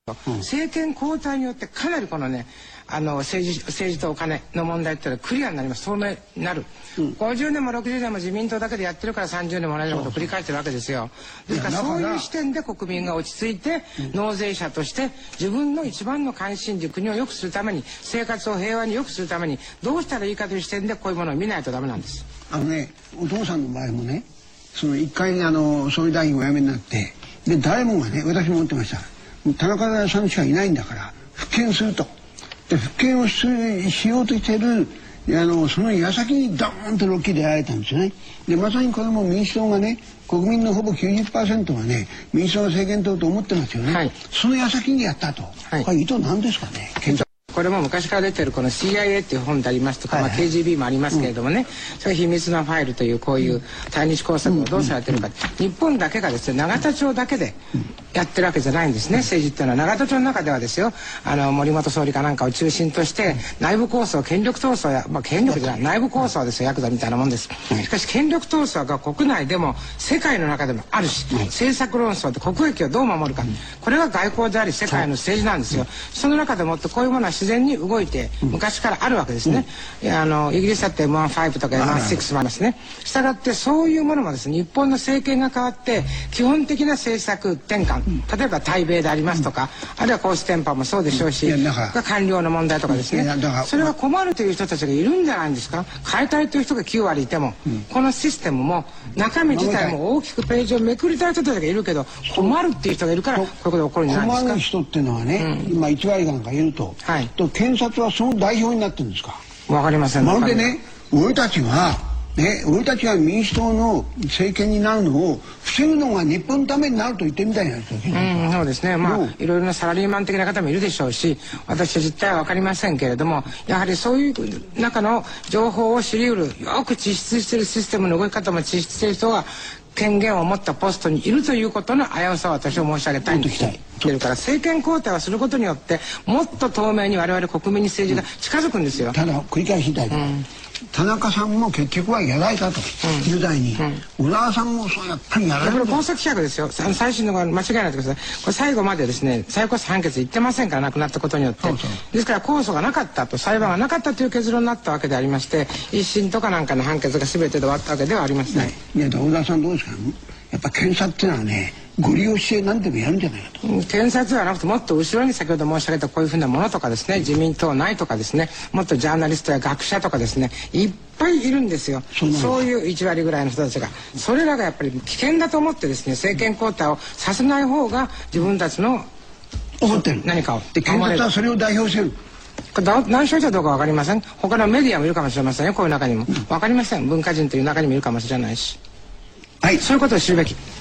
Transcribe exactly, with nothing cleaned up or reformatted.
うん、政権交代によってかなりこのねあの政治政治とお金の問題っていうのはクリアになります。透明になる、うん、ごじゅうねんもろくじゅうねんも自民党だけでやってるからさんじゅうねんも同じようなことを繰り返してるわけですよ。ですからそういう視点で国民が落ち着いて、うん、納税者として自分の一番の関心事、国を良くするために、生活を平和に良くするためにどうしたらいいかという視点でこういうものを見ないとダメなんです。 あのね、お父さんの場合もね、その一回あの総理大臣をお辞めになって、で誰もがね、私も思ってました。田中さんしかいないんだから復権すると。で復権を し, しようとしているあのその矢先にドーンとロッキーでやられたんですよね。でまさにこれも民主党がね、国民のほぼ きゅうじゅっパーセント がね民主党の政権党と思ってますよね、はい、その矢先にやったと、はい、これ意図なんですかね。 これも昔から出てるこの シーアイエー っていう本でありますとか、はいはい、まあ、ケージービー もありますけれどもね、うん、それ秘密のファイルというこういう対日工作をどうされてるか、うん、日本だけがですね永田町だけでやってるわけじゃないんですね。政治っていうのは永田町の中ではですよ、あの森本総理かなんかを中心として内部抗争、権力闘争や、まあ、権力じゃない内部抗争ですよ、ヤクザみたいなもんです。しかし権力闘争が国内でも世界の中でもあるし、政策論争で国益をどう守るか、これが外交であり世界の政治なんですよ。その中でもってこういうものは自然に動いて昔からあるわけですね、うん、いやあのイギリスだって エムワンファイブ とか エムワンシックス もありますね。したがってそういうものもですね、日本の政権が変わって基本的な政策転換、うん、例えば対米でありますとか、うん、あるいは皇室典範もそうでしょうし、うん、官僚の問題とかですね、それは困るという人たちがいるんじゃないんですか。変えたいという人がきゅうわりいても、うん、このシステムも中身自体も大きくページをめくりたい人たちがいるけど困るっていう人がいるからこういうことが起こるんじゃないですか。 困る人っていうのはね、うん、今いちわりなんかいると、はい、と検察はその代表になってるんですか。 わかりません。 まるでね、俺たちはね、俺たちが民主党の政権になるのを防ぐのが日本のためになると言ってみたいな人ですね。 うん、そうですね。まあいろいろなサラリーマン的な方もいるでしょうし、私は実態はわかりませんけれども、やはりそういう中の情報を知り得る、よく地質しているシステムの動き方も地質している人が権限を持ったポストにいるということの危うさを私は申し上げたいんです。それから政権交代をすることによってもっと透明に我々国民に政治が近づくんですよ。 ただ繰り返し言いたい、うん、田中さんも結局はやられたという時代に、うん、小川さんもそうやっぱりやられた。これ公職棄却ですよ。最新のが間違いないでください。これ最後までですね最高裁判決言ってませんから、亡くなったことによって。そうそう。ですから控訴がなかったと、裁判がなかったという結論になったわけでありまして、一審とかなんかの判決が全てで終わったわけではありません、ね、いや小川さんどうですか。やっぱ検察っていうのはね、ご利用して何でもやるんじゃないかと。 検察ではなくてもっと後ろに先ほど申し上げたこういうふうなものとかですね、自民党内とかですね、もっとジャーナリストや学者とかですね、いっぱいいるんですよ。そ, そういういちわりぐらいの人たちが、それらがやっぱり危険だと思ってですね、政権交代をさせない方が自分たちの思ってる何かを。 で検察はそれを代表してる。 何勝者どうか分かりません。他のメディアもいるかもしれませんよ、こういう中にも。分かりません。文化人という中にもいるかもしれないし、はい、そういうことを知るべき。